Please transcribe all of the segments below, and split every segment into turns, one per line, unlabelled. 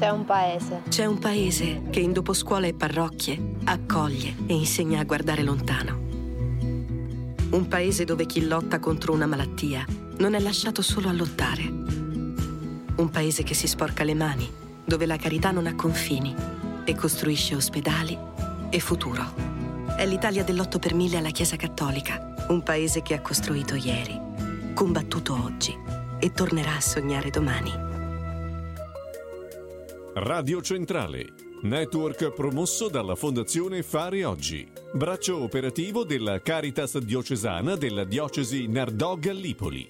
C'è un paese.
C'è un paese che in doposcuola e parrocchie accoglie e insegna a guardare lontano. Un paese dove chi lotta contro una malattia non è lasciato solo a lottare. Un paese che si sporca le mani, dove la carità non ha confini e costruisce ospedali e futuro. È l'Italia dell'8 per 1000 alla Chiesa Cattolica. Un paese che ha costruito ieri, combattuto oggi e tornerà a sognare domani.
Radio Centrale, network promosso dalla Fondazione Fare Oggi, braccio operativo della Caritas diocesana della diocesi Nardò-Gallipoli.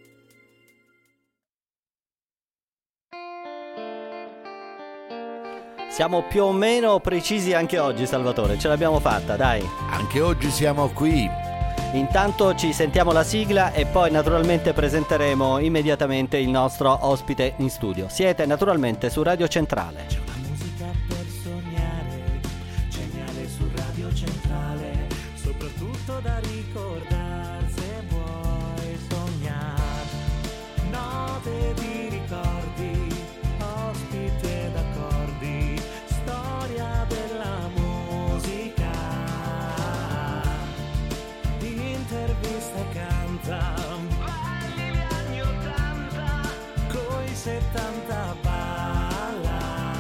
Siamo più o meno precisi anche oggi, Salvatore, ce l'abbiamo fatta, dai.
Anche oggi siamo qui.
Intanto ci sentiamo la sigla e poi naturalmente presenteremo immediatamente il nostro ospite in studio. Siete naturalmente su Radio Centrale.
C'è una musica per sognare, geniale su Radio Centrale, soprattutto da ricordare se vuoi sognare. Note di ricordi, ospiti ed accordi, storia della musica. Intervista canta, balli gli anni 80, coi 70 balla.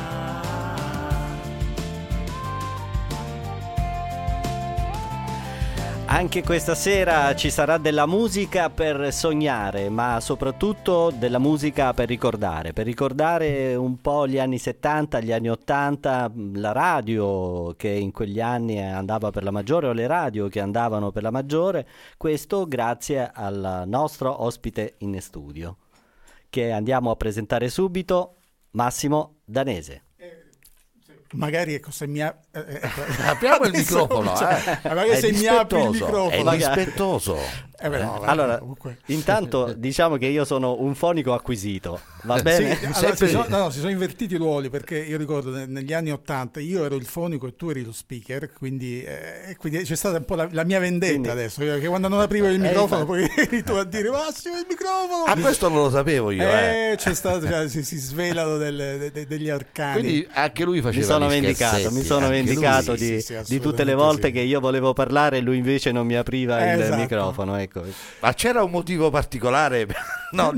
Anche questa sera ci sarà della musica per sognare, ma soprattutto della musica per ricordare un po' gli anni 70, gli anni 80, la radio che in quegli anni andava per la maggiore o le radio che andavano per la maggiore, questo grazie al nostro ospite in studio, che andiamo a presentare subito, Massimo Danese.
Magari ecco se mi
apriamo il microfono,
magari se mi apri il microfono
è dispettoso.
Allora, intanto diciamo che io sono un fonico acquisito, va bene?
Sì, allora, si sono invertiti i ruoli, perché io ricordo negli anni 80 io ero il fonico e tu eri lo speaker, quindi c'è stata un po' la mia vendetta, quindi, adesso, che quando non aprivo il microfono poi eri tu a dire Massimo il microfono.
Questo non lo sapevo io.
C'è stato, si svelano degli arcani.
Quindi anche lui faceva
mi sono vendicato di tutte le volte che io volevo parlare e lui invece non mi apriva il microfono, ecco.
Ma c'era un motivo particolare?
No,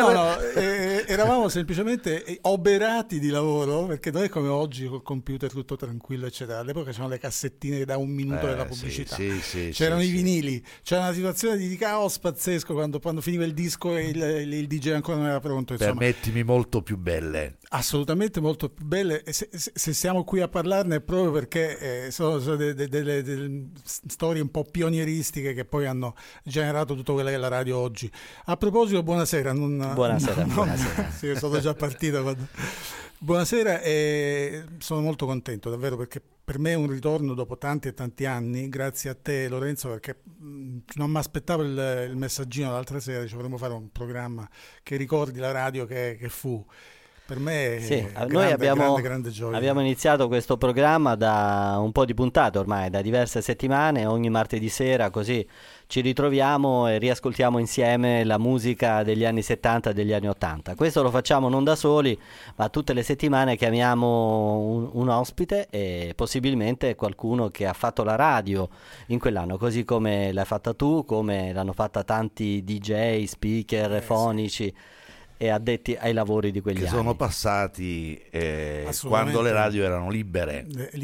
eravamo semplicemente oberati di lavoro, perché non è come oggi col computer tutto tranquillo eccetera. All'epoca c'erano le cassettine da un minuto della pubblicità, c'erano i vinili, c'era una situazione di caos pazzesco quando finiva il disco e il DJ ancora non era pronto, insomma.
Permettimi, molto più belle.
Assolutamente molto più belle, e se siamo qui a parlarne è proprio perché sono delle storie un po' pionieristiche che poi hanno generato tutto quello che è la radio oggi. A proposito, buonasera.
Buonasera.
Sì, sono già partito. Buonasera, e sono molto contento davvero, perché per me è un ritorno dopo tanti e tanti anni, grazie a te Lorenzo, perché non mi aspettavo il messaggino l'altra sera, dovremmo fare un programma che ricordi la radio che fu. Per me
noi
grande gioia.
Abbiamo iniziato questo programma da un po' di puntate ormai, da diverse settimane, ogni martedì sera, così ci ritroviamo e riascoltiamo insieme la musica degli anni 70 e degli anni 80. Questo lo facciamo non da soli, ma tutte le settimane chiamiamo un ospite e possibilmente qualcuno che ha fatto la radio in quell'anno, così come l'hai fatta tu, come l'hanno fatta tanti DJ, speaker, fonici. E addetti ai lavori di quegli anni.
Sono passati quando le radio erano libere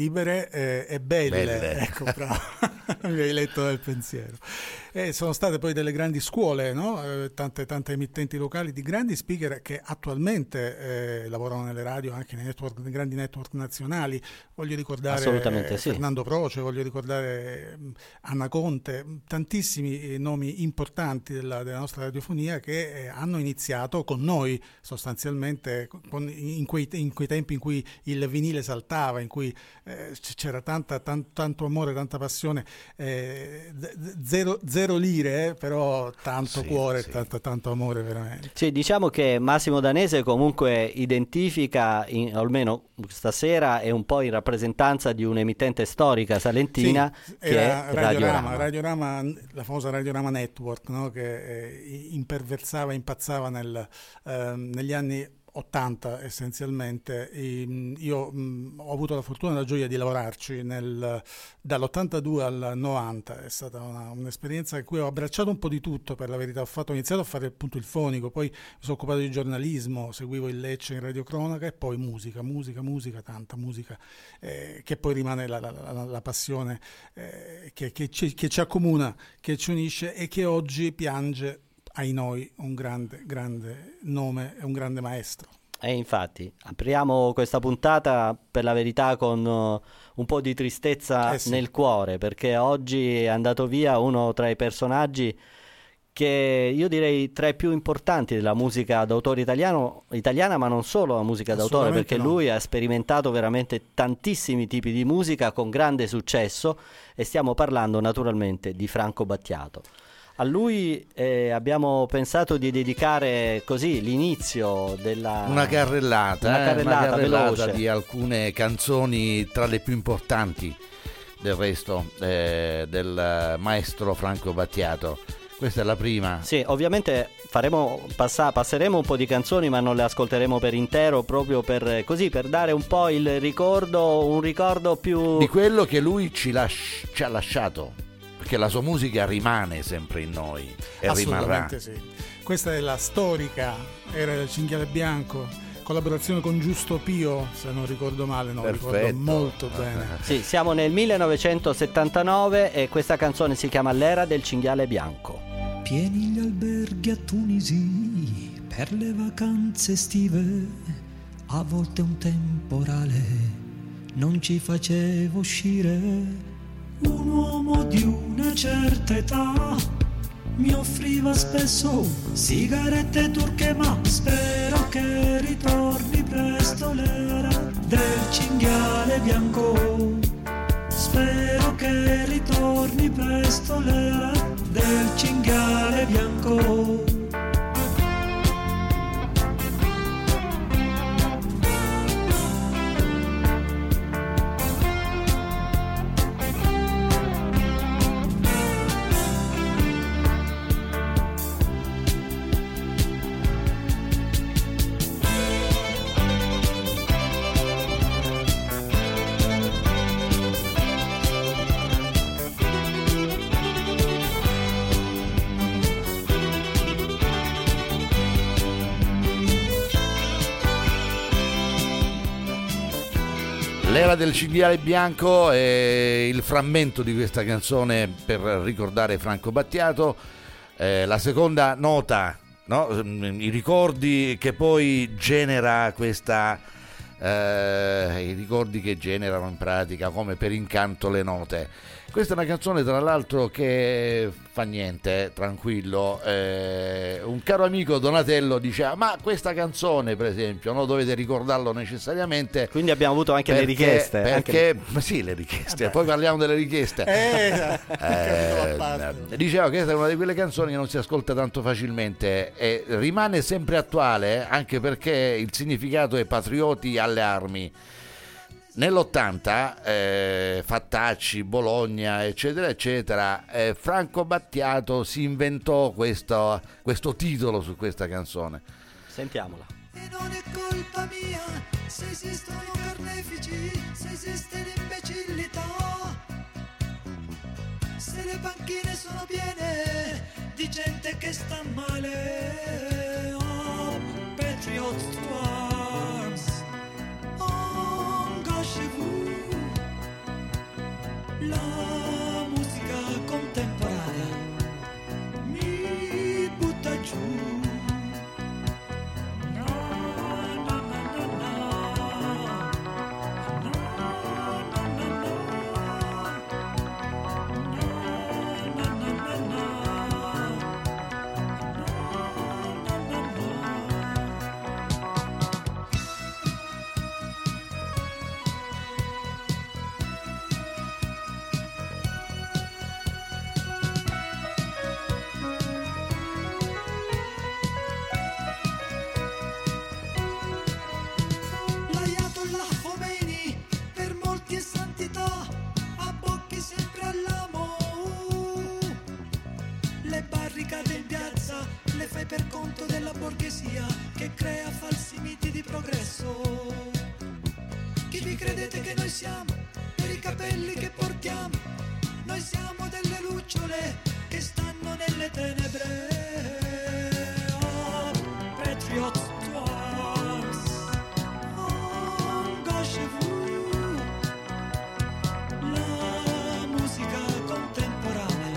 e belle. Ecco, bravo. Mi hai letto nel pensiero. Sono state poi delle grandi scuole, no? Tante emittenti locali di grandi speaker che attualmente lavorano nelle radio, anche nei grandi network nazionali. Voglio ricordare Fernando Proce, voglio ricordare Anna Conte, tantissimi nomi importanti della nostra radiofonia che hanno iniziato con noi sostanzialmente in quei tempi in cui il vinile saltava, in cui c'era tanto amore, tanta passione, zero lire, però tanto cuore, tanto amore veramente.
Sì, diciamo che Massimo Danese comunque identifica, almeno stasera, è un po' in rappresentanza di un'emittente storica salentina, che è
Radiorama, la famosa Radiorama Network, no? Che impazzava negli anni 80 essenzialmente. Io ho avuto la fortuna e la gioia di lavorarci dall'82 al 90, è stata un'esperienza in cui ho abbracciato un po' di tutto, per la verità. Ho iniziato a fare appunto il fonico, poi mi sono occupato di giornalismo, seguivo il Lecce in radiocronaca, e poi musica, tanta musica, che poi rimane la passione che ci accomuna, che ci unisce e che oggi piange, ai noi, un grande nome e un grande maestro.
E infatti apriamo questa puntata, per la verità, con un po' di tristezza nel cuore, perché oggi è andato via uno tra i personaggi che io direi tra i più importanti della musica d'autore italiana, ma non solo la musica d'autore, perché lui ha sperimentato veramente tantissimi tipi di musica con grande successo, e stiamo parlando naturalmente di Franco Battiato. A lui abbiamo pensato di dedicare così l'inizio della...
Una carrellata
veloce
di alcune canzoni tra le più importanti del resto del maestro Franco Battiato. Questa è la prima.
Sì, ovviamente passeremo un po' di canzoni, ma non le ascolteremo per intero, proprio per dare un po' un ricordo più...
di quello che lui ci ha lasciato. Perché la sua musica rimane sempre in noi e rimarrà.
Sì. Questa è la storica Era del Cinghiale Bianco, collaborazione con Giusto Pio, se non ricordo male, ricordo molto bene.
Sì, siamo nel 1979 e questa canzone si chiama L'Era del Cinghiale Bianco.
Pieni gli alberghi a Tunisi per le vacanze estive, a volte un temporale non ci faceva uscire. Un uomo di una certa età mi offriva spesso sigarette turche, ma spero che ritorni presto l'era del cinghiale bianco. Spero che ritorni presto l'era del cinghiale bianco.
L'Era del Cinghiale Bianco è il frammento di questa canzone per ricordare Franco Battiato. La seconda nota, no? I ricordi che poi genera questa... i ricordi che generano in pratica come per incanto le note. Questa è una canzone tra l'altro che fa niente, tranquillo. Un caro amico Donatello diceva: ma questa canzone per esempio non dovete ricordarlo necessariamente.
Quindi abbiamo avuto anche le richieste.
Perché ma sì, le richieste, poi parliamo delle richieste. Diceva che questa è una di quelle canzoni che non si ascolta tanto facilmente e rimane sempre attuale, anche perché il significato è patrioti alle armi. Nell'80 Fattacci, Bologna eccetera eccetera, Franco Battiato si inventò questo titolo su questa canzone.
Sentiamola.
E non è colpa mia se esistono carnefici, se esiste l'imbecillità, se le panchine sono piene di gente che sta male. Oh, Patriots to arms. La musica contemporanea mi butta giù. quelli che portiamo, noi siamo delle lucciole che stanno nelle tenebre. Oh, Patriots Tours, engagez-vous. La musica contemporanea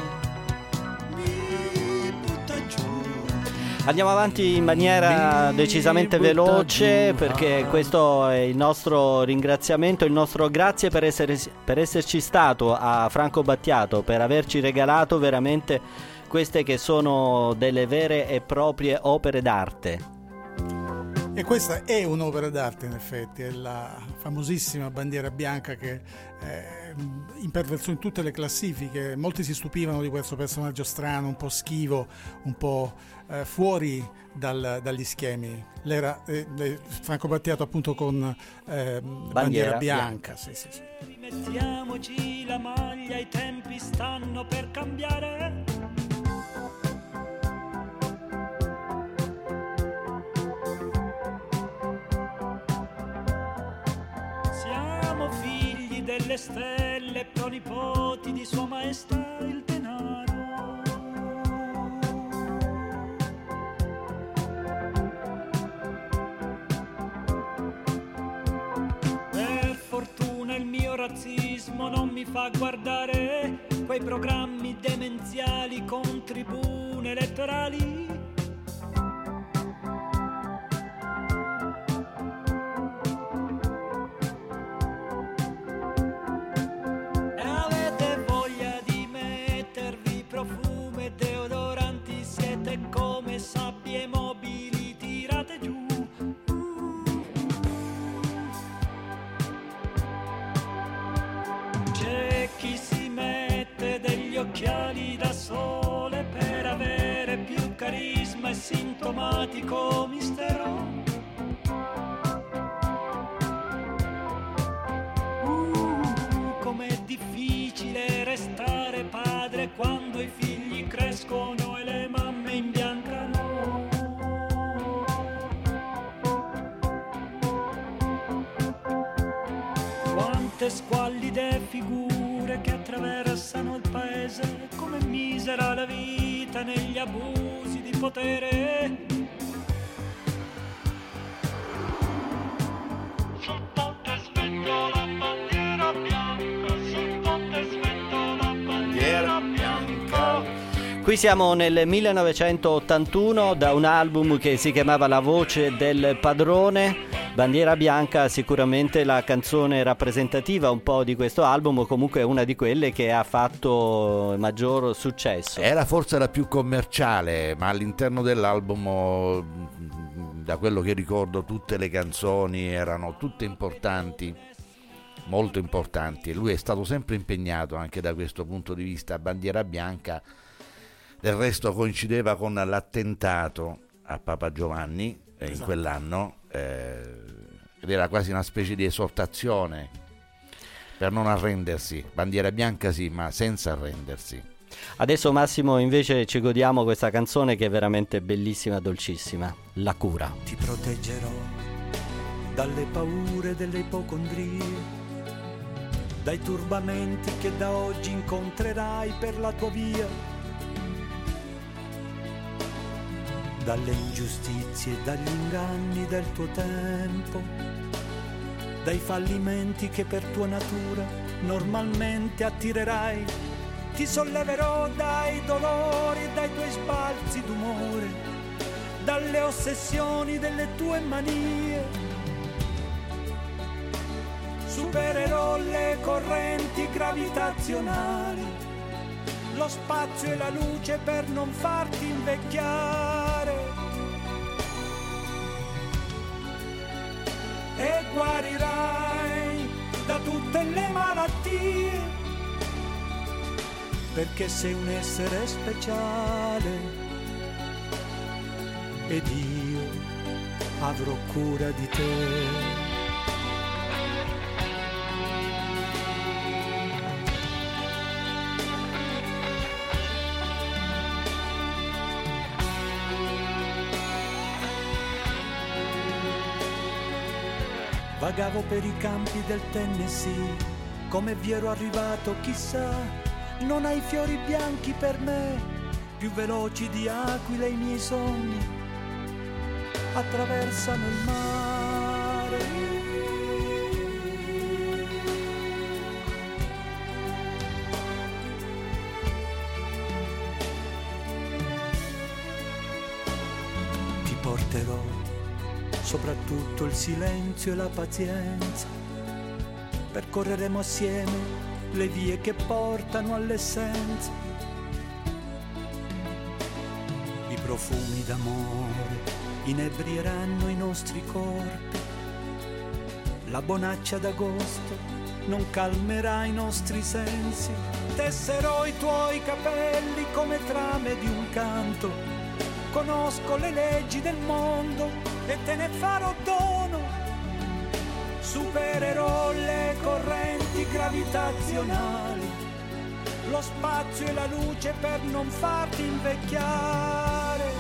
mi butta giù.
Andiamo avanti in maniera decisamente veloce perché questo è il nostro ringraziamento, il nostro grazie per esserci stato a Franco Battiato, per averci regalato veramente queste che sono delle vere e proprie opere d'arte.
E questa è un'opera d'arte, in effetti, è la famosissima bandiera bianca che imperversò in tutte le classifiche. Molti si stupivano di questo personaggio strano, un po' schivo, un po' fuori dagli schemi. L'era Franco Battiato appunto con bandiera bianca. Sì.
Rimettiamoci la maglia, i tempi stanno per cambiare. Siamo figli delle stelle, pronipoti di Sua Maestà il denaro. Per fortuna il mio razzismo non mi fa guardare quei programmi demenziali con tribune elettorali. Sabbie mobili tirate giù. C'è chi si mette degli occhiali da sole per avere più carisma e sintomatico mistero. Com'è difficile restare padre quando i figli crescono e le mamme imbiancano. Quante squallide figure che attraversano il paese, come misera la vita negli abusi di potere. Sottotte svento la bandiera bianca, sottotte svento la bandiera bianca.
Qui siamo nel 1981 da un album che si chiamava La voce del padrone. Bandiera bianca, sicuramente la canzone rappresentativa un po' di questo album, o comunque una di quelle che ha fatto maggior successo.
Era forse la più commerciale, ma all'interno dell'album, da quello che ricordo, tutte le canzoni erano tutte importanti, molto importanti, e lui è stato sempre impegnato anche da questo punto di vista. Bandiera bianca del resto coincideva con l'attentato a Papa Giovanni in quell'anno, ed era quasi una specie di esortazione per non arrendersi. Bandiera bianca sì, ma senza arrendersi.
Adesso Massimo invece ci godiamo questa canzone che è veramente bellissima, dolcissima, La cura.
Ti proteggerò dalle paure delle ipocondrie, dai turbamenti che da oggi incontrerai per la tua via, dalle ingiustizie e dagli inganni del tuo tempo, dai fallimenti che per tua natura normalmente attirerai. Ti solleverò dai dolori e dai tuoi sbalzi d'umore, dalle ossessioni delle tue manie. Supererò le correnti gravitazionali, lo spazio e la luce per non farti invecchiare, e guarirai da tutte le malattie, perché sei un essere speciale ed io avrò cura di te. Vagavo per i campi del Tennessee come vi ero arrivato chissà, non hai fiori bianchi per me, più veloci di aquile i miei sogni attraversano il mare. Ti porterò soprattutto il silenzio e la pazienza, percorreremo assieme le vie che portano all'essenza. I profumi d'amore inebrieranno i nostri corpi, la bonaccia d'agosto non calmerà i nostri sensi. Tesserò i tuoi capelli come trame di un canto, conosco le leggi del mondo e te ne farò dono. Supererò le correnti gravitazionali, lo spazio e la luce per non farti invecchiare.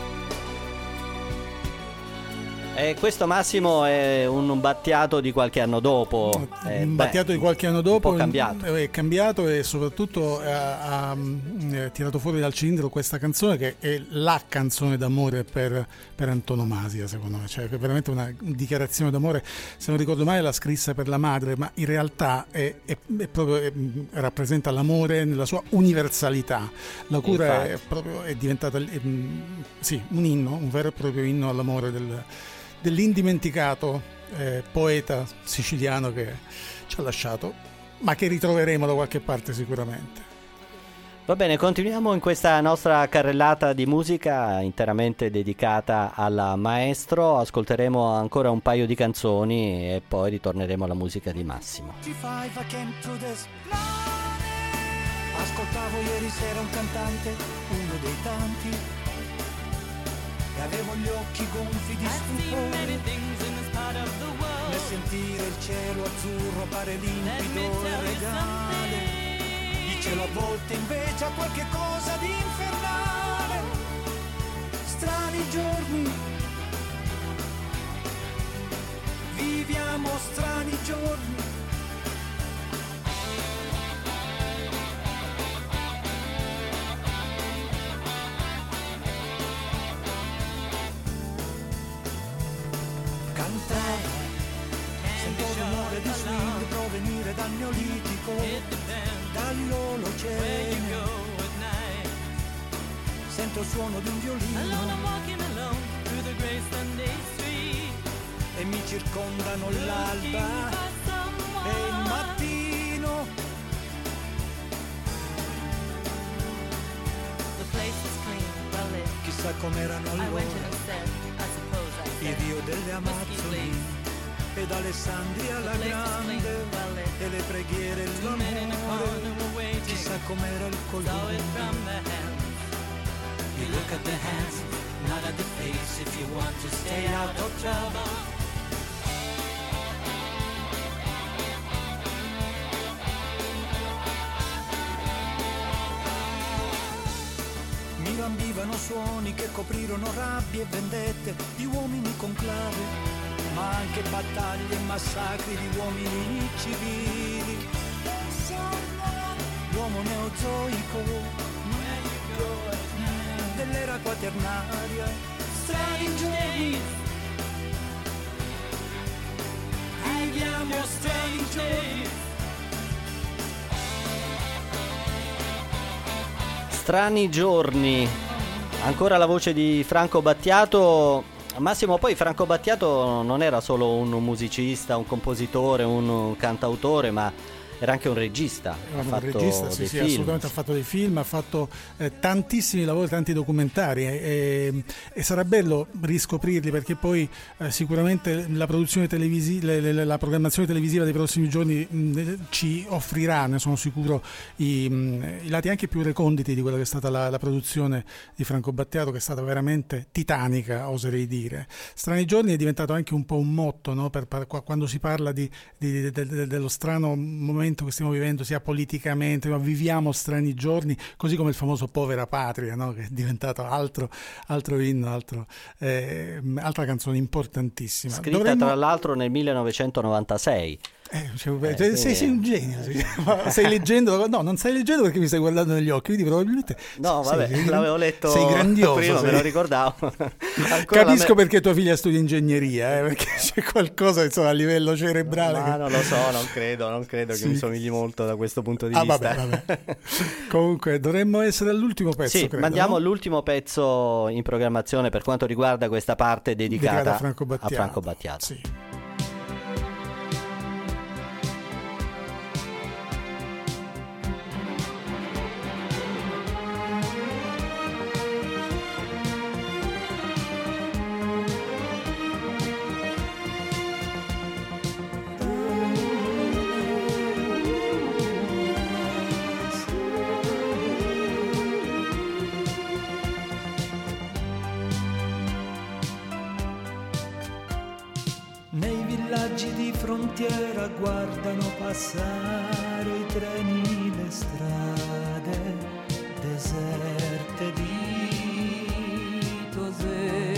E questo, Massimo, è un Battiato di qualche anno dopo.
Battiato di qualche anno dopo,
un po' cambiato.
È cambiato e soprattutto ha tirato fuori dal cilindro questa canzone che è la canzone d'amore per antonomasia, secondo me. Cioè, è veramente una dichiarazione d'amore. Se non ricordo male l'ha scrissa per la madre, ma in realtà è proprio, rappresenta l'amore nella sua universalità. La cura è diventata sì, un inno, un vero e proprio inno all'amore dell'indimenticato poeta siciliano che ci ha lasciato, ma che ritroveremo da qualche parte sicuramente.
Va bene, continuiamo in questa nostra carrellata di musica interamente dedicata al maestro. Ascolteremo ancora un paio di canzoni e poi ritorneremo alla musica di Massimo.
Ascoltavo ieri sera un cantante, uno dei tanti, e avevo gli occhi gonfi di stupore nel sentire il cielo azzurro pare limpido e regale. Il cielo a volte invece ha qualche cosa di infernale. Strani giorni, viviamo strani giorni. Sento l'umore di swing provenire dal neolitico, dall'Olocene. Sento il suono di un violino e mi circondano l'alba e il mattino. Chissà com'erano allora il Rio delle Amazzoni ed Alessandria la Grande e le preghiere e l'amore. Chissà com'era il colore. You look at the hands, not at the face, if you want to stay out of trouble. Mi lambivano suoni che coprirono rabbie e vendette di uomini con clave, ma anche battaglie e massacri di uomini civili. L'uomo neozoico dell'era quaternaria. Strani giorni, viviamo strani giorni.
Strani giorni, ancora la voce di Franco Battiato. Massimo, poi Franco Battiato non era solo un musicista, un compositore, un cantautore, ma era anche un regista.
Un regista, sì, assolutamente. Ha fatto dei film, ha fatto tantissimi lavori, tanti documentari e sarà bello riscoprirli, perché poi sicuramente la produzione la programmazione televisiva dei prossimi giorni ci offrirà, ne sono sicuro, i lati anche più reconditi di quella che è stata la produzione di Franco Battiato, che è stata veramente titanica, oserei dire. Strani giorni è diventato anche un po' un motto, no? Quando si parla dello strano momento che stiamo vivendo sia politicamente, ma viviamo strani giorni, così come il famoso Povera Patria, no? Che è diventato altro inno, altra canzone importantissima,
scritta tra l'altro nel 1996.
Sei un genio. Ma stai leggendo? No, non stai leggendo perché mi stai guardando negli occhi, quindi probabilmente
no, vabbè, l'avevo letto,
sei grandioso,
prima me lo ricordavo.
Capisco perché tua figlia studia ingegneria, perché c'è qualcosa insomma, a livello cerebrale.
Ma non lo so, non credo che mi somigli molto da questo punto di vista.
Vabbè. Comunque dovremmo essere all'ultimo pezzo,
sì,
credo,
mandiamo
no?
all'ultimo pezzo in programmazione per quanto riguarda questa parte dedicata
a Franco Battiato.
Sì.
Nei villaggi di frontiera guardano passare i treni, le strade deserte di Tosè.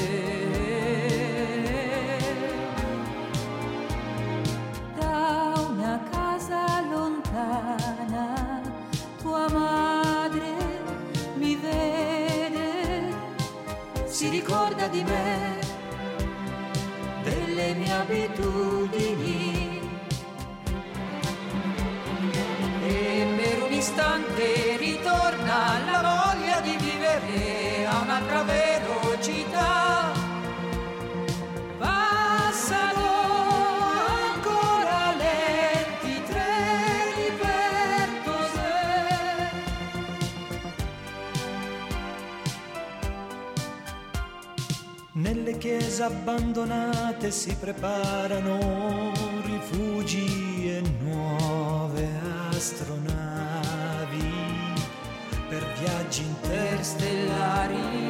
Da una casa lontana tua madre mi vede, si ricorda di me, delle mie abitudini, e per un istante ritorna la voglia di vivere a un'altra velocità. Passano ancora lenti treni per Tosè.
Nelle chiese abbandonate si preparano rifugi e nuove astronavi per viaggi interstellari.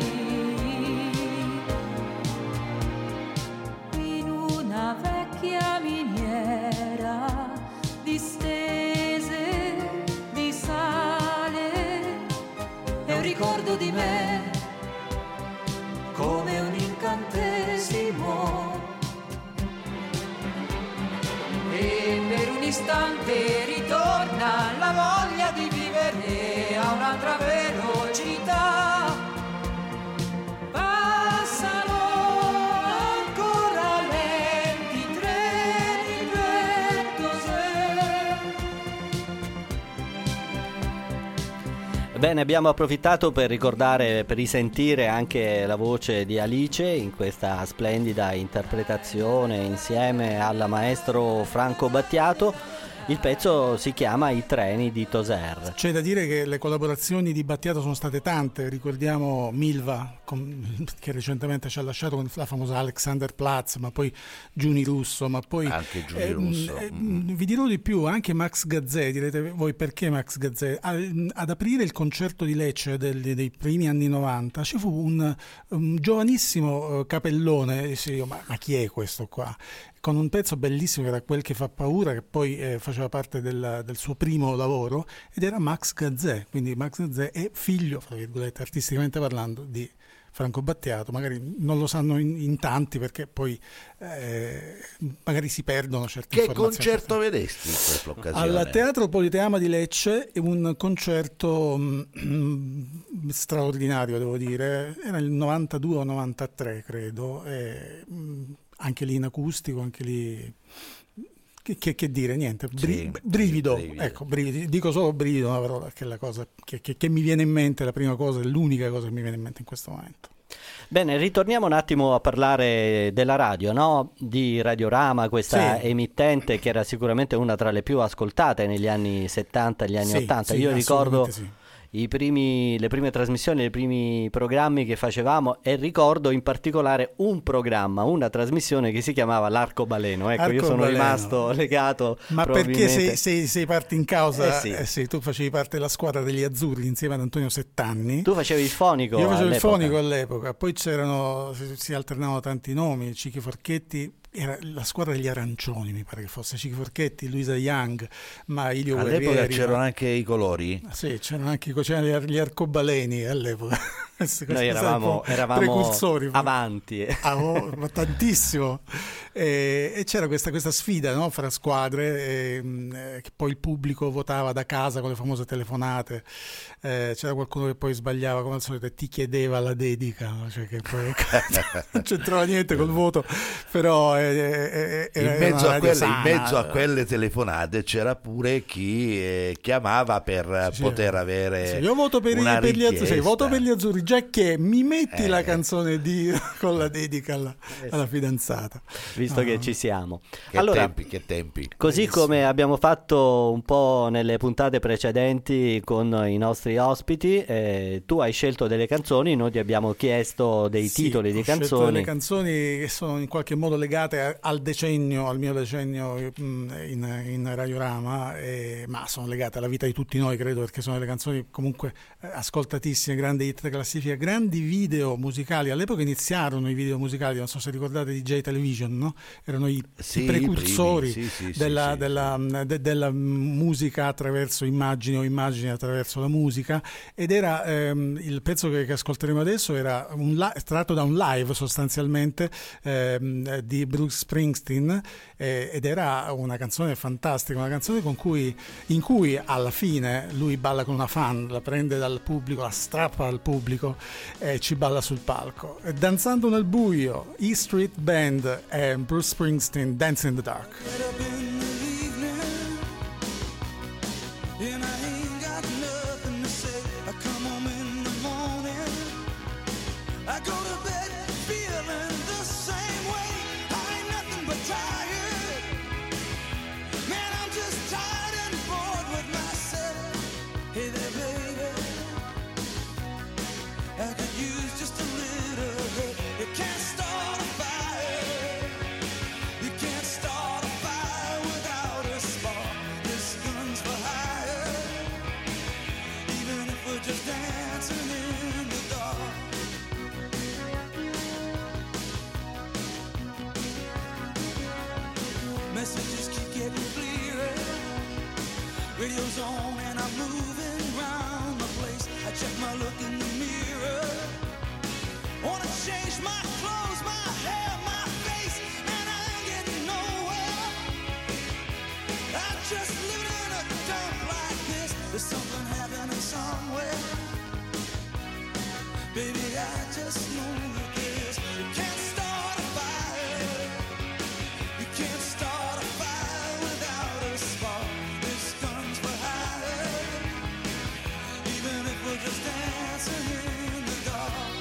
In una vecchia miniera distese di sale è un ricordo di me, come un incantesimo, e per un istante ritorna la voglia di vivere a un'altra velocità. Passano ancora lenti treni per Tosè.
Bene, abbiamo approfittato per ricordare, per risentire anche la voce di Alice in questa splendida interpretazione insieme al maestro Franco Battiato. Il pezzo si chiama I treni di Toser.
C'è da dire che le collaborazioni di Battiato sono state tante, ricordiamo Milva che recentemente ci ha lasciato con la famosa Alexanderplatz, ma poi Giuni Russo, ma poi
anche Giuni Russo.
Vi dirò di più, anche Max Gazzè, direte voi perché Max Gazzè? Ad aprire il concerto di Lecce dei primi anni 90 ci fu un giovanissimo capellone, dice io, ma chi è questo qua? Con un pezzo bellissimo che era Quel che fa paura, che poi faceva parte del suo primo lavoro, ed era Max Gazzè. Quindi Max Gazzè è figlio, fra virgolette, artisticamente parlando, di Franco Battiato. Magari non lo sanno in tanti perché poi magari si perdono certe informazioni.
Che concerto vedesti in quell'occasione?
Al Teatro Politeama di Lecce, è un concerto straordinario, devo dire. Era il 92 o 93, credo. Anche lì in acustico, anche lì che dire, niente, brivido. Ecco, brividi. Dico solo brivido, una parola, che è la cosa che mi viene in mente, la prima cosa, è l'unica cosa che mi viene in mente in questo momento.
Bene, ritorniamo un attimo a parlare della radio, no? Di Radiorama, questa emittente che era sicuramente una tra le più ascoltate negli anni 70 e gli anni 80. Io ricordo le prime trasmissioni, i primi programmi che facevamo, e ricordo in particolare un programma, una trasmissione che si chiamava L'Arcobaleno. Ecco, io sono rimasto legato.
Ma perché sei parte in causa? Sì, tu facevi parte della squadra degli Azzurri insieme ad Antonio Settanni.
Tu facevi il fonico.
Io facevo il fonico all'epoca. Poi si alternavano tanti nomi, Cichi Forchetti. Era la squadra degli arancioni, mi pare che fosse Cichi Forchetti, Luisa Young, ma Ilio Guerrieri.
All'epoca c'erano anche i colori?
Sì, c'erano anche gli arcobaleni all'epoca.
Noi eravamo
precursori
avanti.
Ma tantissimo. E c'era questa sfida, no, fra squadre, che poi il pubblico votava da casa con le famose telefonate. C'era qualcuno che poi sbagliava come al solito e ti chiedeva la dedica, no? Cioè che poi non c'entrava niente col voto, però
in mezzo a quelle telefonate c'era pure chi chiamava per poter avere
io voto per gli azzurri, voto per gli azzurri, già che mi metti la canzone con la dedica alla fidanzata,
visto che ci siamo.
Che tempi.
Così come abbiamo fatto un po' nelle puntate precedenti con i nostri ospiti, tu hai scelto delle canzoni, noi ti abbiamo chiesto dei titoli di canzoni. Ho scelto
delle canzoni che sono in qualche modo legate al mio decennio in Radiorama, ma sono legate alla vita di tutti noi, credo, perché sono delle canzoni comunque ascoltatissime, grandi hit classifica, grandi video musicali. All'epoca iniziarono i video musicali, non so se ricordate DJ Television, no? Erano i precursori della musica attraverso immagini o immagini attraverso la musica, ed era il pezzo che ascolteremo adesso era tratto da un live sostanzialmente di Bruce Springsteen, ed era una canzone fantastica, una canzone in cui alla fine lui balla con una fan, la prende dal pubblico, la strappa al pubblico e ci balla sul palco. Danzando nel buio, E Street Band e Bruce Springsteen, Dance in the Dark.
Messages keep getting clearer. Radio's on and I'm moving around the place. I check my look in the mirror. Wanna change my clothes, my hair, my face, and I ain't getting nowhere. I'm just living in a dump like this. There's something happening somewhere. Baby, I just know that this. You can't start a fire. You can't start a fire without a spark. This gun's for hire. Even if we're just dancing in the dark.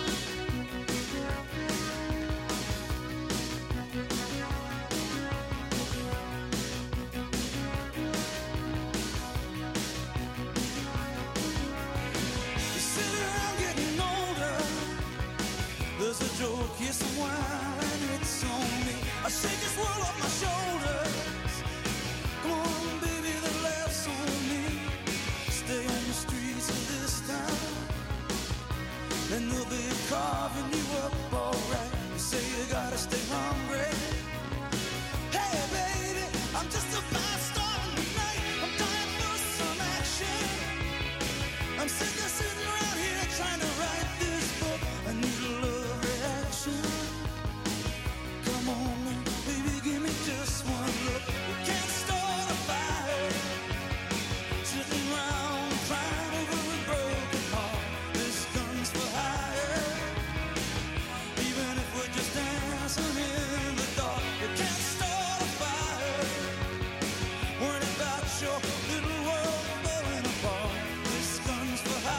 You sit around getting older. There's a joke, here's some wine, and it's on me. I shake this world off my shoulders. Come on, baby, the laughs on me. Stay on the streets of this town, and they'll be carving you up alright. You say you gotta stay hungry. Hey, baby, I'm just a fast star tonight. I'm dying for some action. I'm sick of sitting around here trying to write this book. I need a love reaction. Come on, baby, give me just one look. We can't start a fire. Sitting around crying over a broken heart. This gun's for hire. Even if we're just dancing in the dark. We can't start a fire. Worrying about your little world falling apart. This gun's for hire.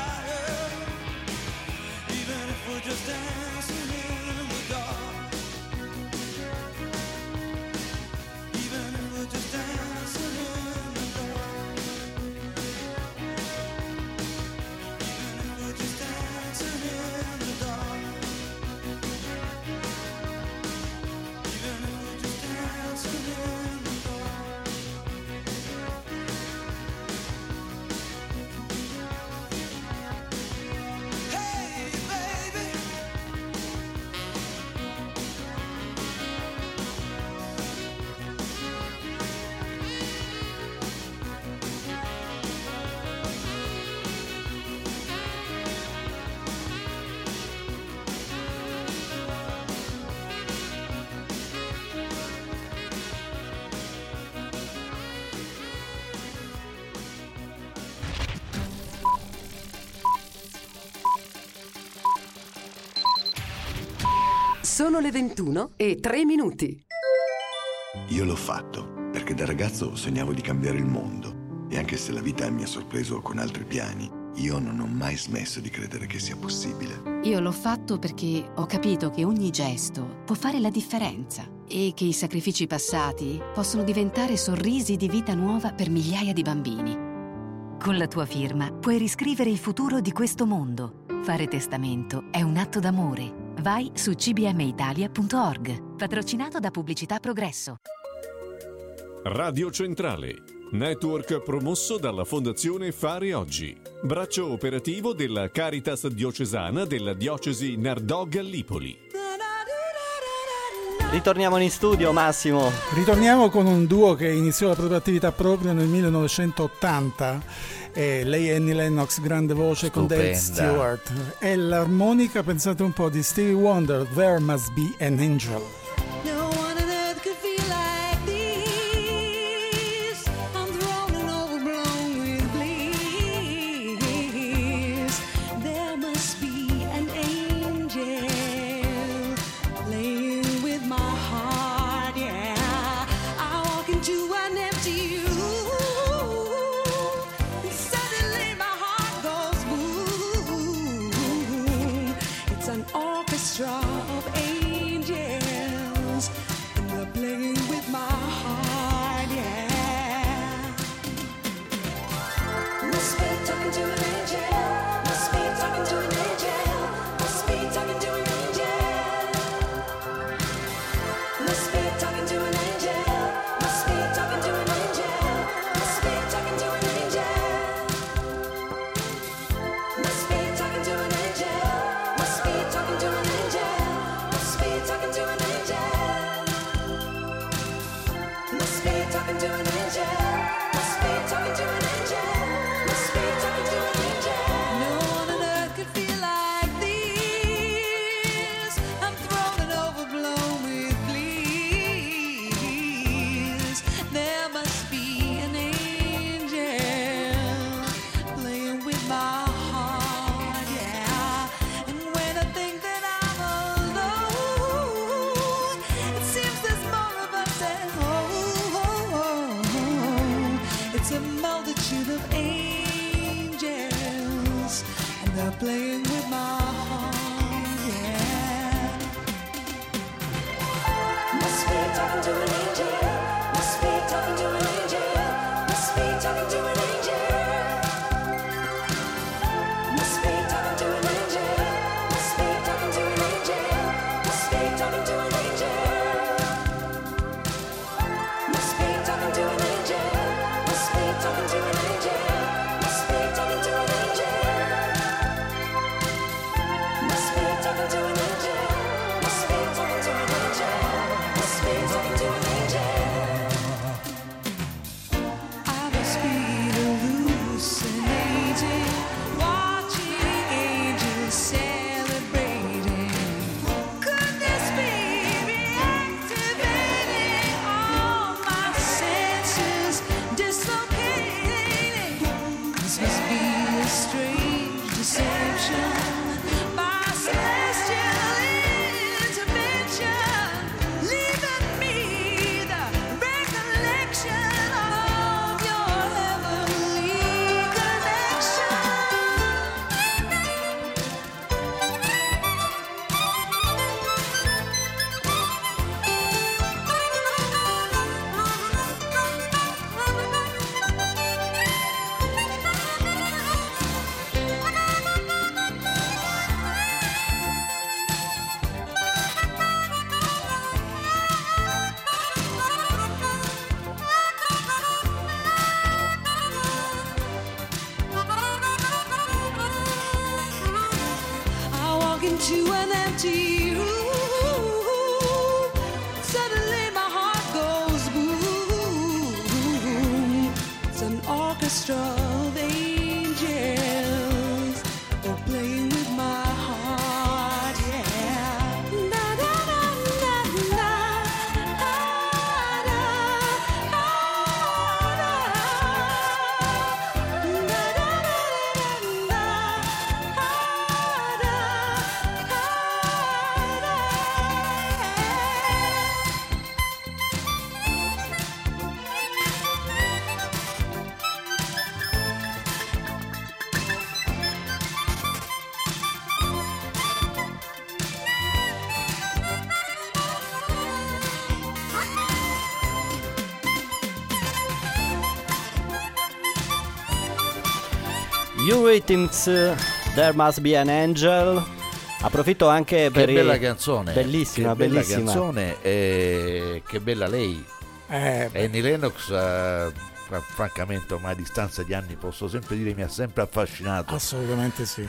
Sono le 21:03.
Io l'ho fatto perché da ragazzo sognavo di cambiare il mondo e anche se la vita mi ha sorpreso con altri piani, io non ho mai smesso di credere che sia possibile.
Io l'ho fatto perché ho capito che ogni gesto può fare la differenza e che i sacrifici passati possono diventare sorrisi di vita nuova per migliaia di bambini.
Con la tua firma puoi riscrivere il futuro di questo mondo. Fare testamento è un atto d'amore. Vai su cbmitalia.org. Patrocinato da Pubblicità Progresso.
Radio Centrale, network promosso dalla Fondazione Fare Oggi, braccio operativo della Caritas diocesana della diocesi Nardò-Gallipoli.
Ritorniamo in studio, Massimo.
Ritorniamo con un duo che iniziò la propria attività proprio nel 1980. Lei è Annie Lennox, grande voce,
stupenda,
con Dave Stewart. E l'armonica, pensate un po', di Stevie Wonder, There Must Be an Angel.
No one on earth could feel like this. I'm thrown and overblown with bliss. There must be an angel playing with my heart, yeah. I walk into an empty room and suddenly my heart goes boom. It's an orchestra of angels and they're playing with my heart, yeah. Must be talking to an angel. Must be talking to an angel. Must be talking to an angel. Must be talking to an angel. Must be talking to an angel. Must be talking to an angel. Must be talking to an angel. Must be talking to an angel. Must be talking to an angel. Must be talking to an angel. Must be talking to an angel. Must be talking to an angel. No one on earth could feel like this. I'm thrown and overblown with bliss. There must be an angel playing with my heart, yeah. And when I think that I'm alone, it seems there's more of us at home. It's a multitude of angels, and they're playing with my heart, yeah. Must be talking to an angel. Must be talking to an angel. Must be talking to an angel. Must be talking to an angel. Must be talking to an angel. Must be talking to an angel. Must be talking to an angel. Must be talking to an angel. Must be talking to an angel. Must be talking to an angel. Must be talking to an angel. Must be talking to an angel. I must be hallucinating, watching angels celebrating. Could this be reactivating all my senses, dislocating? This must be a strange deception. My celestial intervention, leaving me the recollection of your heavenly connection. I walk into an empty room. Suddenly my heart goes boom. It's an orchestra of angels. They're playing with my heart, yeah. Na, na, na, na, na. Ah, na, ah, na. Na, na, na, na, na. Ah, na, ah, na.
Eurythmics, There Must Be an Angel. Approfitto anche per
che bella canzone,
bellissima,
che bella
bellissima
canzone, che bella lei. Annie Lennox, francamente ormai a distanza di anni posso sempre dire mi ha sempre affascinato.
Assolutamente sì.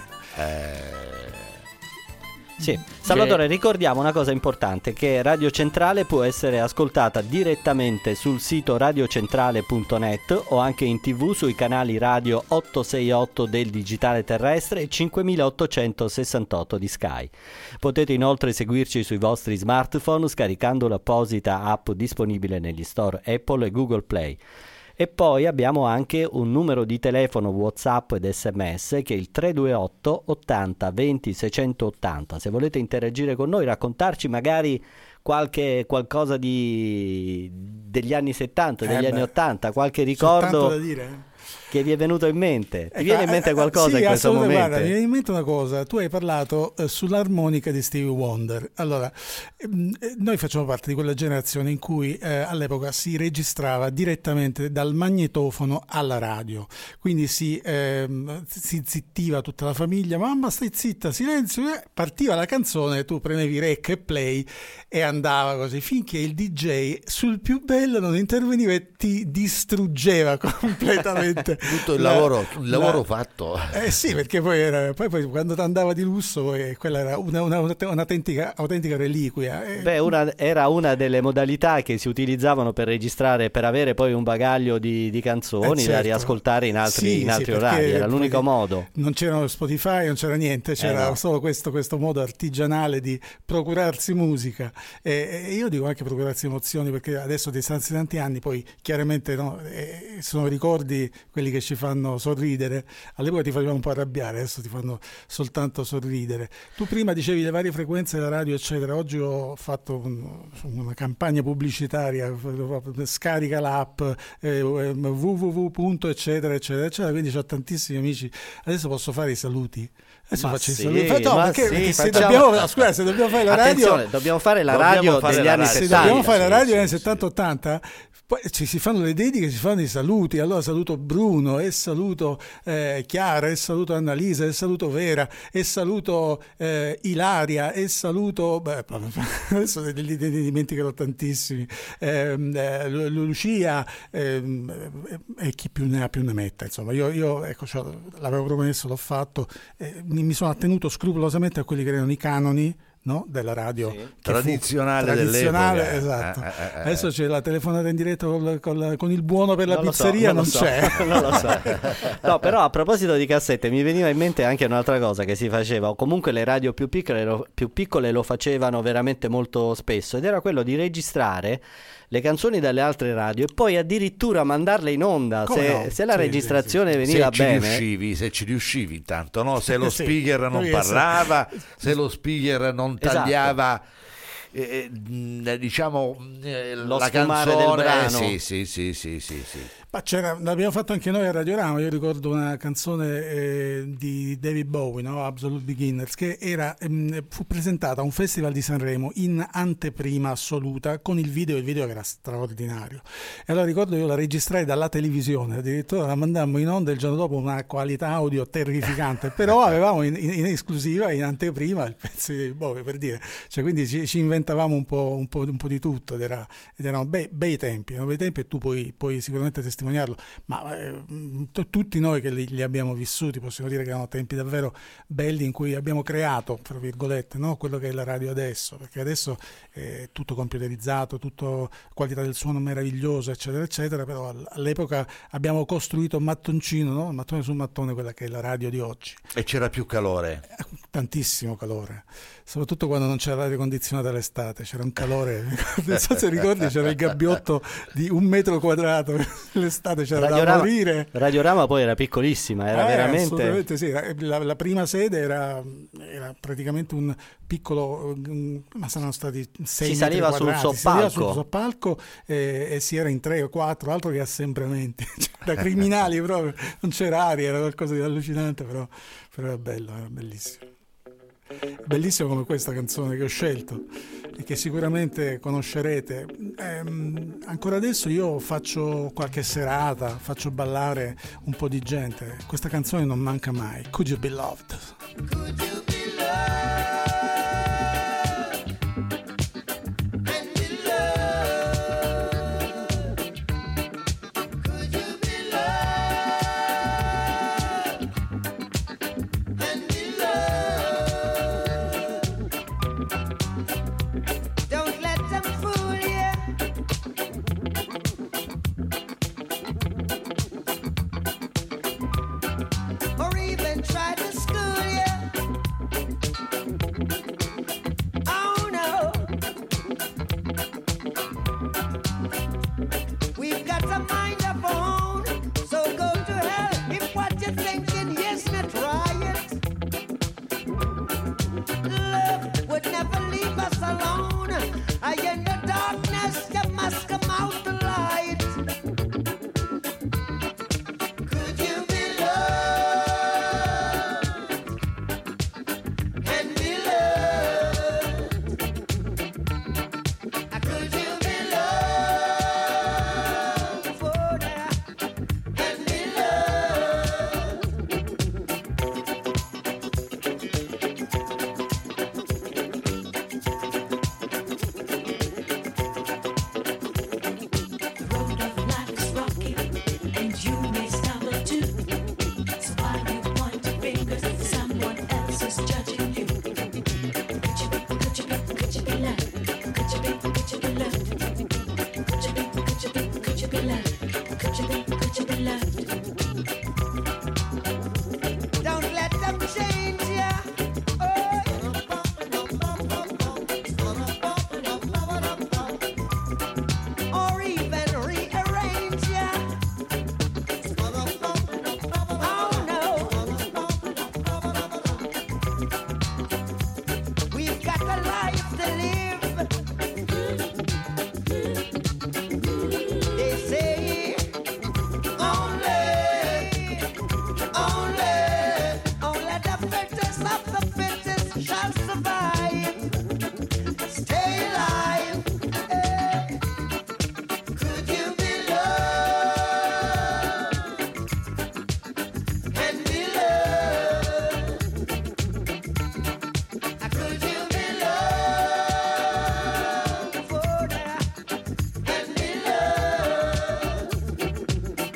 Sì. Salvatore, ricordiamo una cosa importante, che Radio Centrale può essere ascoltata direttamente sul sito radiocentrale.net o anche in TV sui canali radio 868 del digitale terrestre e 5868 di Sky. Potete inoltre seguirci sui vostri smartphone scaricando l'apposita app disponibile negli store Apple e Google Play. E poi abbiamo anche un numero di telefono WhatsApp ed SMS che è il 328 80 20 680. Se volete interagire con noi, raccontarci magari qualcosa degli anni 70, degli anni 80, qualche ricordo
da dire.
Che vi è venuto in mente? Ti viene in mente qualcosa
sì,
in questo momento?
Guarda, mi viene in mente una cosa. Tu hai parlato sull'armonica di Stevie Wonder. Allora, noi facciamo parte di quella generazione in cui all'epoca si registrava direttamente dal magnetofono alla radio, quindi si zittiva tutta la famiglia. Mamma, stai zitta, silenzio. Partiva la canzone, tu premevi rec e play e andava così finché il DJ sul più bello non interveniva e ti distruggeva completamente
tutto il lavoro fatto.
Sì, perché poi quando ti andava di lusso quella era un'autentica reliquia.
Era una delle modalità che si utilizzavano per registrare, per avere poi un bagaglio di canzoni da riascoltare in altri orari. Era l'unico modo.
Non c'era Spotify, non c'era niente, c'era solo questo modo artigianale di procurarsi musica. E io dico anche procurarsi emozioni, perché adesso a distanza di tanti anni poi chiaramente sono ricordi quelli che ci fanno sorridere. All'epoca ti facevano un po' arrabbiare, adesso ti fanno soltanto sorridere. Tu prima dicevi le varie frequenze della radio eccetera. Oggi ho fatto una campagna pubblicitaria, scarica l'app www. eccetera eccetera eccetera, quindi ho tantissimi amici. Adesso posso fare i saluti. Adesso faccio i saluti. Perché se dobbiamo fare la radio,
attenzione, dobbiamo fare la radio degli anni 70.
Se dobbiamo fare la radio negli anni 70-80, poi ci si fanno le dediche, si fanno i saluti. Allora saluto Bruno, e saluto Chiara, e saluto Annalisa, e saluto Vera, e saluto Ilaria, e saluto adesso ne dimenticherò tantissimi, Lucia, e chi più ne ha più ne metta. Insomma, io ecco, l'avevo promesso, l'ho fatto, mi sono attenuto scrupolosamente a quelli che erano i canoni, no? Della radio
tradizionale
dell'epoca. Esatto. Adesso c'è la telefonata in diretta con il buono per la pizzeria, non c'è.
Non lo so. No, però a proposito di cassette mi veniva in mente anche un'altra cosa che si faceva, o comunque le radio più piccole lo facevano veramente molto spesso, ed era quello di registrare le canzoni dalle altre radio e poi addirittura mandarle in onda se la registrazione veniva bene.
Se ci riuscivi intanto, no? Se lo speaker non parlava, se lo speaker non tagliava diciamo
lo
la
sfumare
canzone
del brano.
Sì.
Ma l'abbiamo fatto anche noi a Radiorama. Io ricordo una canzone di David Bowie, no? Absolute Beginners, che fu presentata a un festival di Sanremo in anteprima assoluta con il video che era straordinario. E allora ricordo io la registrai dalla televisione, addirittura la mandammo in onda il giorno dopo, una qualità audio terrificante, però avevamo in esclusiva, in anteprima, il pezzo di Bowie, per dire. Cioè, quindi ci inventavamo un po' di tutto, ed erano bei tempi, e tu puoi sicuramente testimoniarlo, ma tutti noi che li abbiamo vissuti possiamo dire che erano tempi davvero belli, in cui abbiamo creato, tra virgolette, no? Quello che è la radio adesso, perché adesso è tutto computerizzato, tutto qualità del suono meravigliosa, eccetera eccetera, però all'epoca abbiamo costruito mattoncino, no? Mattone su mattone, quella che è la radio di oggi.
E c'era più calore,
tantissimo calore, soprattutto quando non c'era l'aria condizionata l'estate, c'era un calore. Non so se ricordi, c'era il gabbiotto di 1 metro quadrato, l'estate c'era da morire.
Radiorama poi era piccolissima, era veramente.
Assolutamente sì. La prima sede era praticamente un piccolo, ma saranno stati 6
si saliva sul
soppalco e si era in 3 o 4, altro che assembramenti, da criminali proprio, non c'era aria, era qualcosa di allucinante, però era bello, era bellissimo. bellissimo come questa canzone che ho scelto e che sicuramente conoscerete. Ancora adesso io faccio qualche serata, faccio ballare un po' di gente, questa canzone non manca mai. Could You Be Loved?
Could you be loved? And be loved? Could you be loved? And be loved? Don't let them fool you. Or even try to school you. Oh no. We've got a mind of our own, so go to hell if what you're thinking is not right. Love would never leave us alone. I in the darkness, you must come out the light. Could you be loved and be loved? Could you be loved for that and be loved?
The road of life is rocky, and you may stumble too. So why you point your fingers if someone else is judging you? Could you be loved? Could you be loved? Could you be loved? Could you be loved? Could you be loved?
Don't let them change ya. Or even rearrange ya. Oh no. We've got a life to live. They say only the fittest of the fittest shall survive. Stay alive. Could you be loved and be loved? Could you be loved for that and be loved?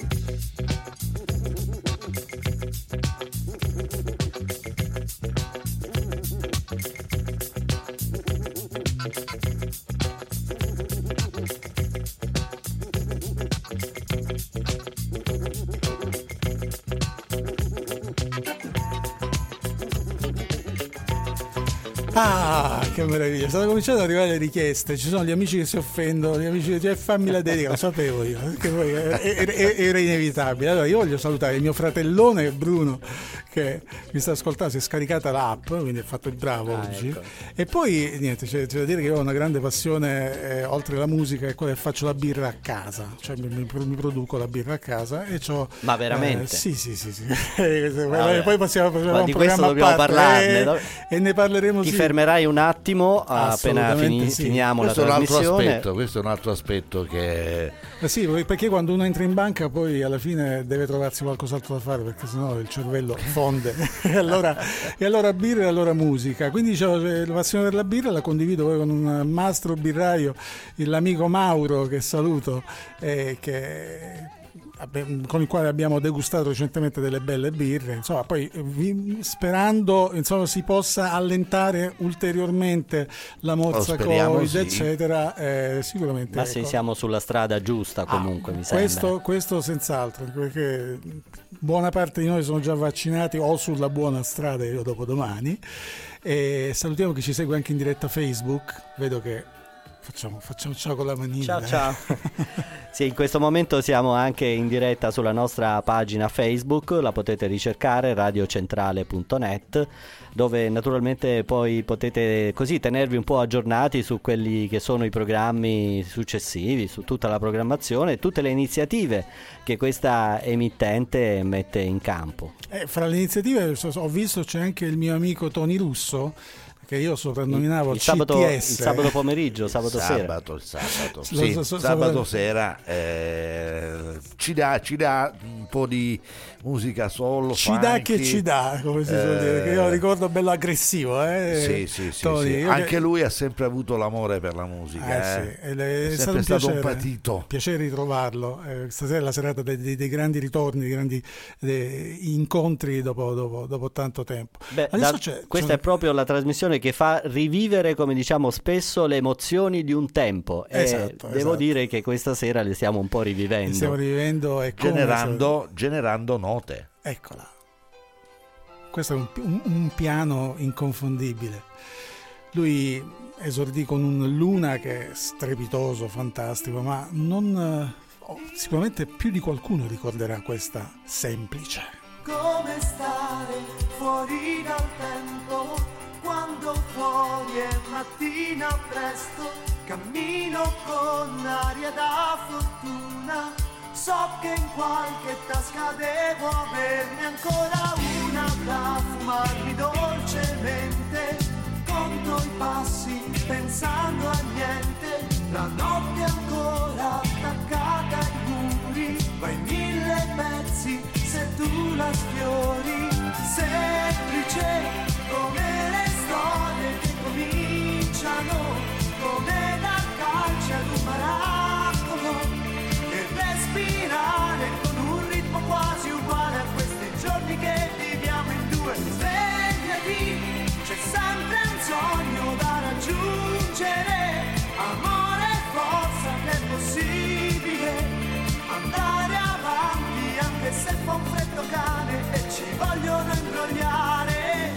Ah, che meraviglia! Stanno cominciando ad arrivare le richieste. Ci sono gli amici che si offendono, gli amici che dicono fammi la dedica, lo sapevo io, che poi era inevitabile. Allora io voglio salutare il mio fratellone Bruno che mi sta ascoltando, si è scaricata l'app, quindi ha fatto il bravo oggi.
Ecco.
E poi niente, c'è da dire che io ho una grande passione oltre la musica, è quella che faccio la birra a casa, cioè mi produco la birra a casa e c'ho
Ma veramente?
sì.
Vabbè.
Poi possiamo
Ma
un
di questo
programma a
dobbiamo
parte,
parlarne, no?
e ne parleremo.
Ti
sì.
fermerai un attimo appena
Assolutamente sì.
finiamo la
Questo è un altro
trasmissione.
aspetto, questo è un altro aspetto che
Sì, perché quando uno entra in banca poi alla fine deve trovarsi qualcos'altro da fare, perché sennò il cervello fonde. e allora birra e allora musica. Quindi dicevo, la passione per la birra la condivido poi con un mastro birraio, l'amico Mauro, che saluto, con il quale abbiamo degustato recentemente delle belle birre, insomma, poi sperando si possa allentare ulteriormente la mozza
speriamo,
Covid,
sì.
eccetera, sicuramente.
Ma sì, siamo sulla strada giusta comunque, mi
questo,
sembra.
questo senz'altro, perché buona parte di noi sono già vaccinati o sulla buona strada, io dopodomani. E salutiamo chi ci segue anche in diretta Facebook, vedo che Facciamo ciao con la manina.
Ciao. Sì, in questo momento siamo anche in diretta sulla nostra pagina Facebook, la potete ricercare, radiocentrale.net, dove naturalmente poi potete così tenervi un po' aggiornati su quelli che sono i programmi successivi, su tutta la programmazione e tutte le iniziative che questa emittente mette in campo.
Fra le iniziative ho visto c'è anche il mio amico Tony Russo, che io soprannominavo
il
CTS.
sabato pomeriggio, sabato sera.
Il sabato sera ci dà un po' di musica solo,
ci dà che ci dà, come si suol dire, che io lo ricordo bello aggressivo,
sì. Anche lui ha sempre avuto l'amore per la musica,
è
sempre stato un patito.
Piacere ritrovarlo. Stasera è la serata dei grandi ritorni, dei grandi incontri dopo tanto tempo.
Questa è proprio la trasmissione che fa rivivere, come diciamo spesso, le emozioni di un tempo. Devo dire che questa sera le stiamo un po' rivivendo.
Stiamo rivivendo e
generando note.
Eccola. Questo è un piano inconfondibile. Lui esordì con un Luna che è strepitoso, fantastico, ma sicuramente più di qualcuno ricorderà questa Semplice.
Come stare fuori dal tempo quando fuori è mattina presto, cammino con aria da fortuna, so che in qualche tasca devo averne ancora una da fumarmi dolcemente, conto i passi pensando a niente, la notte ancora attaccata ai muri, va in 1000 pezzi se tu la sfiori, semplice come le storie che cominciano, come da calci ad un maracolo, e respirare con un ritmo quasi uguale a questi giorni che viviamo in due. Svegliati, c'è sempre un sogno da raggiungere, amore e forza che è possibile andare avanti anche se fa un freddo cane e ci vogliono imbrogliare.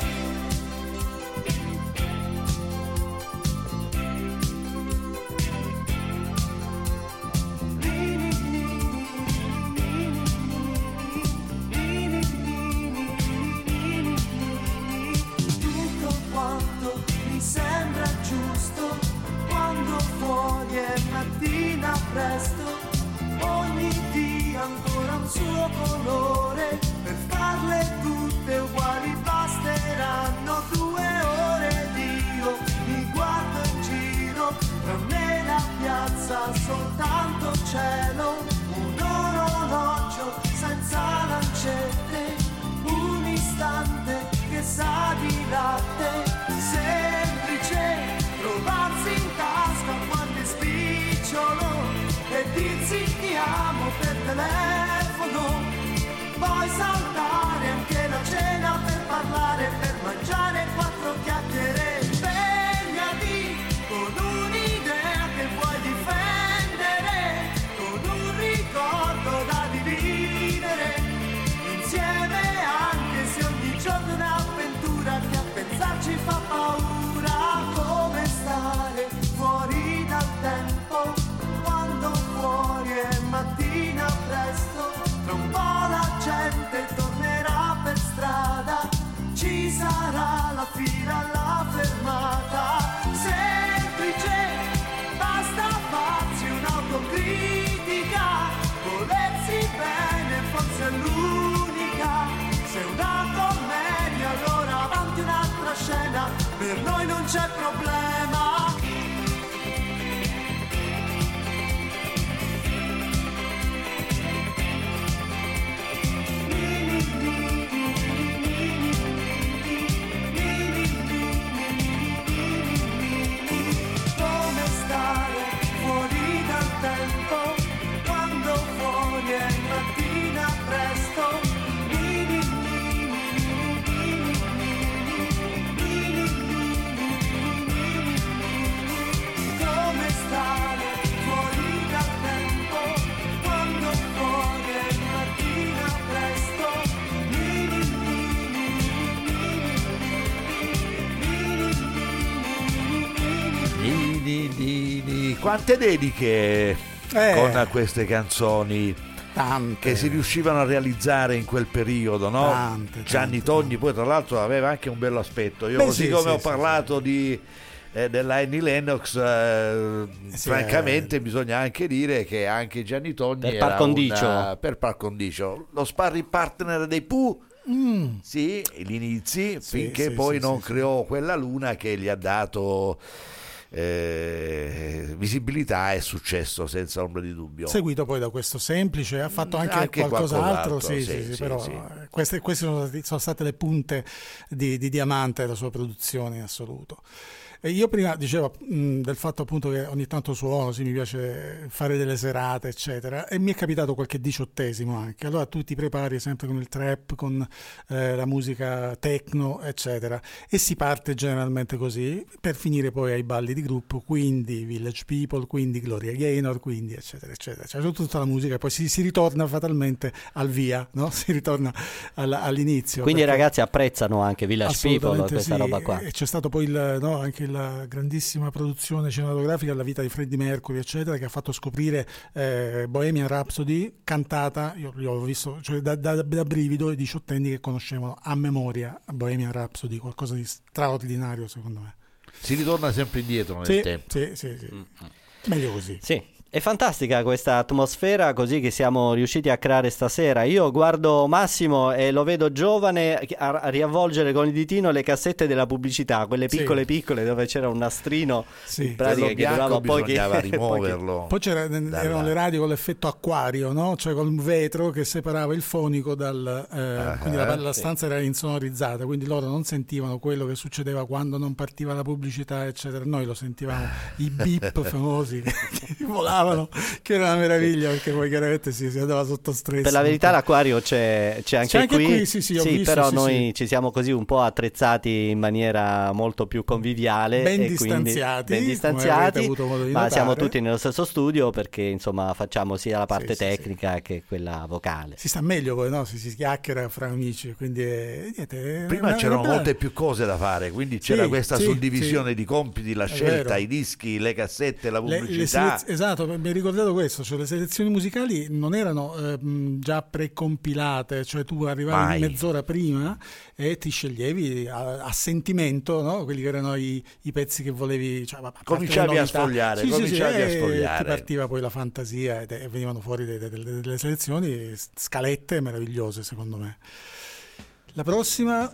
Sembra giusto quando fuori è mattina presto, ogni dia ancora un suo colore, per farle tutte uguali basteranno 2 ore Dio mi guardo in giro, tra me e la piazza soltanto cielo, un orologio senza lancette, un istante che sa di latte, semplice trovarsi in tasca quando è spicciolo e dirsi ti amo per telefono, poi saltare anche la cena per parlare, per mangiare 4 chiacchiere, impegnati con un'idea che vuoi difendere, con un ricordo da dividere, insieme anche se ogni giorno è un'avventura che a pensarci fa paura. Come stare fuori dal tempo quando fuori è mattina presto, tra un po' la gente tornerà per strada, ci sarà la fila alla fermata, semplice, basta farsi un'autocritica, volersi bene forse è l'unica, se una commedia allora avanti un'altra scena, per noi non c'è problema. Come stare fuori dal tempo quando fuori è mattina presto,
quante dediche con queste canzoni
tante
che si riuscivano a realizzare in quel periodo, no? Gianni Togni poi tra l'altro aveva anche un bello aspetto. Io così come ho parlato della Annie Lennox, francamente bisogna anche dire che anche Gianni Togni
per
era per par condicio lo sparring partner dei Pooh. Sì, gli inizi, finché poi non creò quella luna che gli ha dato visibilità e successo senza ombra di dubbio.
Seguito poi da questo semplice, ha fatto anche qualcos'altro, però queste sono state le punte di diamante della sua produzione in assoluto. E io prima dicevo del fatto appunto che ogni tanto suono, mi piace fare delle serate eccetera, e mi è capitato qualche 18° anche. Allora tu ti prepari sempre con il trap, con la musica techno eccetera, e si parte generalmente così per finire poi ai balli di gruppo, quindi Village People, quindi Gloria Gaynor, quindi eccetera eccetera, cioè tutta la musica e poi si ritorna fatalmente al via, no? Si ritorna all'inizio.
Quindi i
perché
ragazzi apprezzano anche Village People, questa roba qua.
E c'è stato poi anche la grandissima produzione cinematografica La vita di Freddie Mercury eccetera, che ha fatto scoprire Bohemian Rhapsody cantata. Io l'ho visto, cioè da brivido, i 18enni che conoscevano a memoria Bohemian Rhapsody, qualcosa di straordinario secondo me.
Si ritorna sempre indietro nel tempo.
Sì. Meglio così.
Sì. È fantastica questa atmosfera così che siamo riusciti a creare stasera. Io guardo Massimo e lo vedo giovane a riavvolgere con il ditino le cassette della pubblicità, quelle piccole dove c'era un nastrino in pratica che durava
bisognava rimuoverlo.
Poi erano le radio con l'effetto acquario, no? Cioè con un vetro che separava il fonico quindi la stanza era insonorizzata, quindi loro non sentivano quello che succedeva quando non partiva la pubblicità eccetera. Noi lo sentivamo, i beep famosi che volavano, che era una meraviglia, perché poi chiaramente si andava sotto stress.
Per la verità l'acquario c'è anche qui,
sì, ho visto,
però noi ci siamo così un po' attrezzati in maniera molto più conviviale,
ben distanziati, avuto modo di
ma
notare.
Siamo tutti nello stesso studio perché insomma facciamo sia la parte tecnica che quella vocale.
Si sta meglio poi, no? Si chiacchiera fra amici, quindi niente,
prima c'erano molte più cose da fare, quindi c'era questa suddivisione di compiti, la scelta, i dischi, le cassette, la pubblicità.
Esatto, mi hai ricordato questo, cioè le selezioni musicali non erano già precompilate, cioè tu arrivavi mezz'ora prima e ti sceglievi a sentimento, no? Quelli che erano i pezzi che volevi, cioè,
cominciavi a sfogliare,
ti partiva poi la fantasia e venivano fuori delle selezioni, scalette meravigliose secondo me. La prossima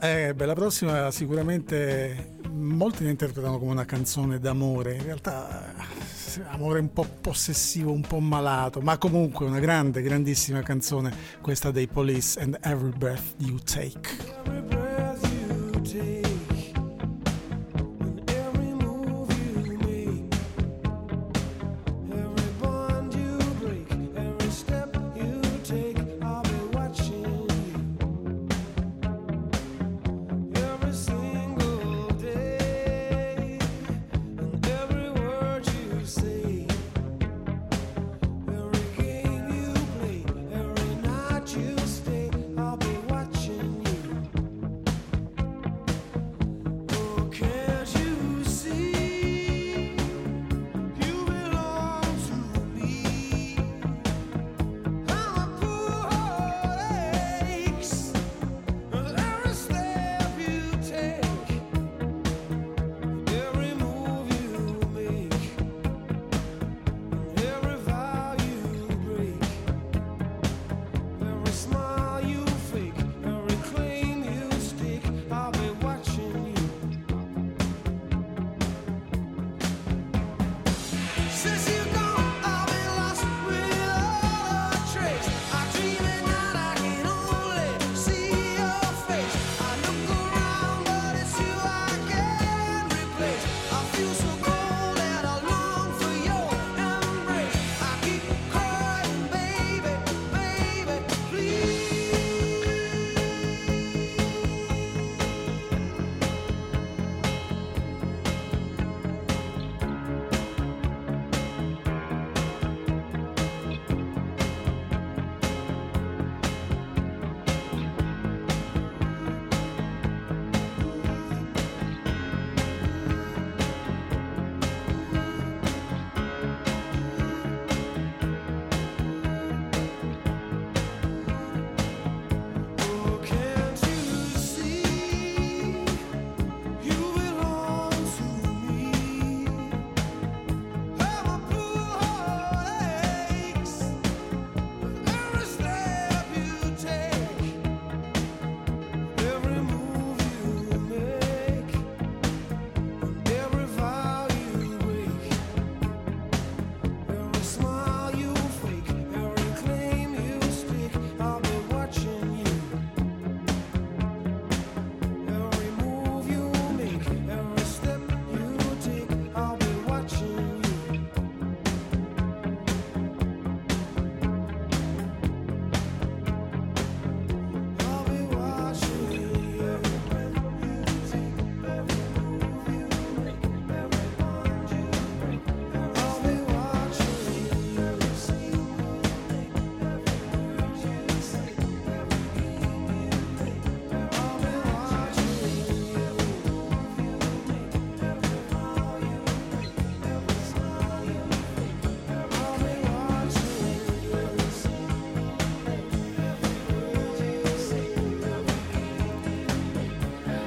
sicuramente molti la interpretano come una canzone d'amore, in realtà amore un po' possessivo, un po' malato, ma comunque una grandissima canzone questa dei Police, and Every Breath You Take.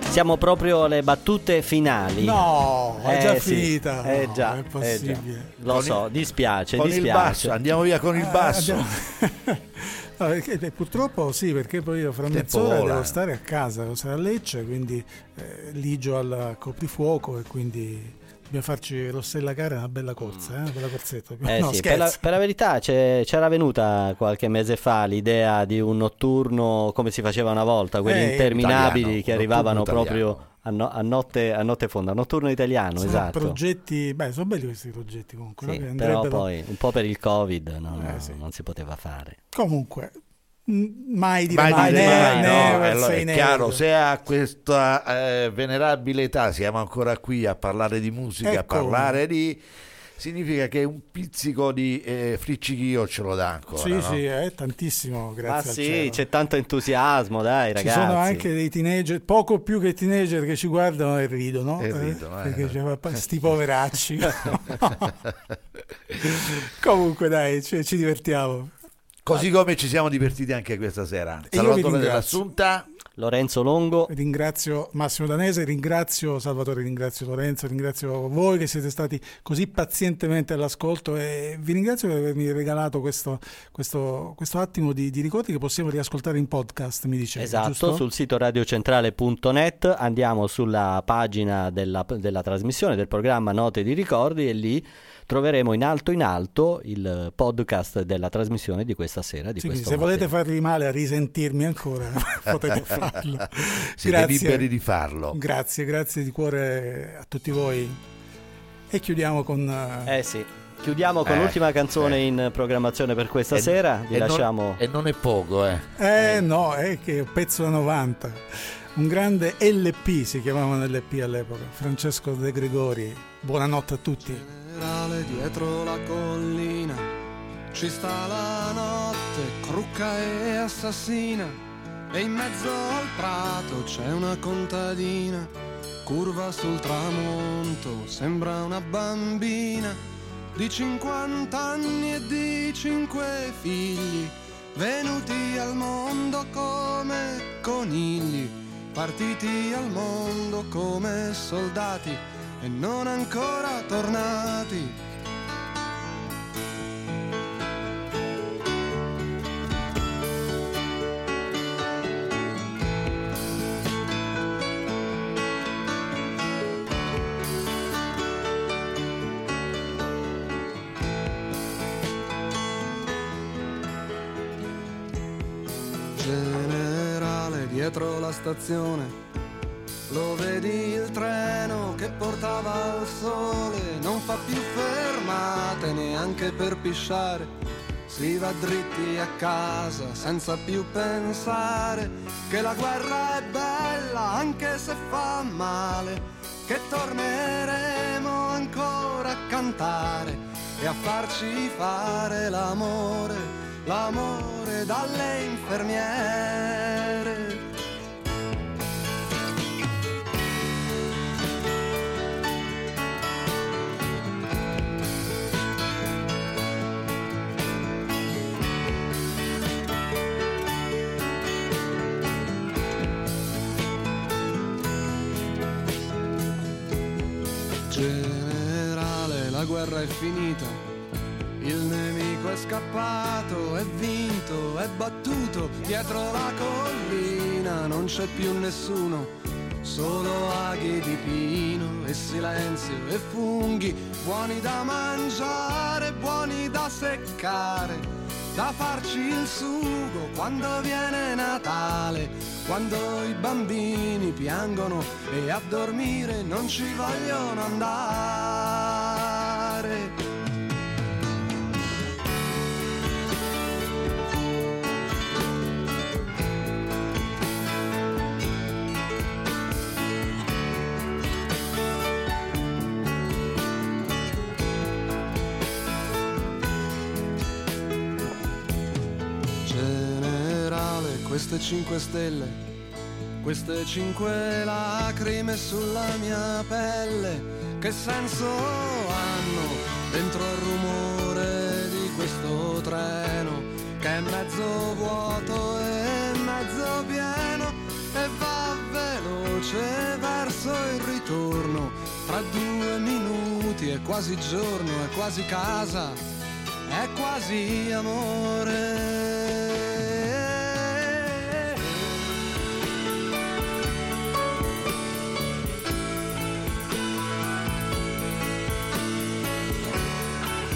Siamo proprio alle battute finali.
No, è già
sì,
finita.
È
No,
già,
è possibile.
Lo so, dispiace,
Con il basso, andiamo via con il basso.
No, perché, purtroppo sì, perché poi io fra
Tempo
mezz'ora
vola.
devo stare a casa, devo stare a Lecce, quindi ligio al coprifuoco e quindi dobbiamo farci Rossella Cara una bella corsa, una bella corsetta. No,
sì, per
scherzo.
la verità c'era venuta qualche mese fa l'idea di un notturno come si faceva una volta, quelli interminabili
italiano,
che arrivavano
notturno
proprio a notte fonda, notturno italiano,
Sono
esatto.
progetti, sono belli questi progetti comunque, no?
Sì,
Che
però
andrebbero-
poi un po' per il Covid
sì.
non si poteva fare.
Comunque, mai dire mai,
dire mai, no.
never
Allora,
say
è
never.
chiaro, se a questa venerabile età siamo ancora qui a parlare di musica, a
Ecco.
parlare di... significa che un pizzico di friccichio ce lo dà ancora,
Sì,
no?
sì, è tantissimo,
Ma
grazie al
sì,
cielo.
c'è tanto entusiasmo, dai
Ci
ragazzi.
sono anche dei teenager, poco più che teenager, che ci guardano e ridono, perché sti poveracci. Comunque dai, ci divertiamo.
Così come ci siamo divertiti anche questa sera.
E io vi
Salvatore
ringrazio.
dell'Assunta,
Lorenzo Longo,
Ringrazio Massimo Danese, ringrazio Salvatore, ringrazio Lorenzo, ringrazio voi che siete stati così pazientemente all'ascolto e vi ringrazio per avermi regalato questo attimo di ricordi che possiamo riascoltare in podcast, mi dicevi,
esatto,
giusto?
sul sito radiocentrale.net andiamo sulla pagina della trasmissione del programma Note di Ricordi e lì troveremo in alto il podcast della trasmissione di questa sera, di
Sì,
questo
se volete
martedì.
farvi male a risentirmi ancora potete farlo.
siete liberi di farlo.
Grazie di cuore a tutti voi. E chiudiamo con
Sì. Chiudiamo con l'ultima canzone in programmazione per questa sera. Vi lasciamo.
E non è poco,
no, è che è un pezzo da 90. Un grande LP, si chiamavano LP all'epoca. Francesco De Gregori. Buonanotte a tutti.
Dietro la collina ci sta la notte, crucca e assassina, e in mezzo al prato c'è una contadina, curva sul tramonto, sembra una bambina di 50 anni e di 5 figli, venuti al mondo come conigli, partiti al mondo come soldati e non ancora tornati. Generale, dietro la stazione lo vedi il treno che portava al sole, non fa più fermate neanche per pisciare, si va dritti a casa senza più pensare che la guerra è bella anche se fa male, che torneremo ancora a cantare e a farci fare l'amore, l'amore dalle infermiere. Generale, la guerra è finita, il nemico è scappato, è vinto, è battuto, dietro la collina non c'è più nessuno, solo aghi di pino e silenzio e funghi, buoni da mangiare, buoni da seccare, da farci il sugo quando viene Natale, quando i bambini piangono e a dormire non ci vogliono andare. Generale, queste 5 stelle, queste 5 lacrime sulla mia pelle, che senso hanno dentro il rumore di questo treno, che è mezzo vuoto e mezzo pieno, e va veloce
veloce verso il ritorno. Tra 2 minuti è quasi giorno, è quasi casa, è quasi amore.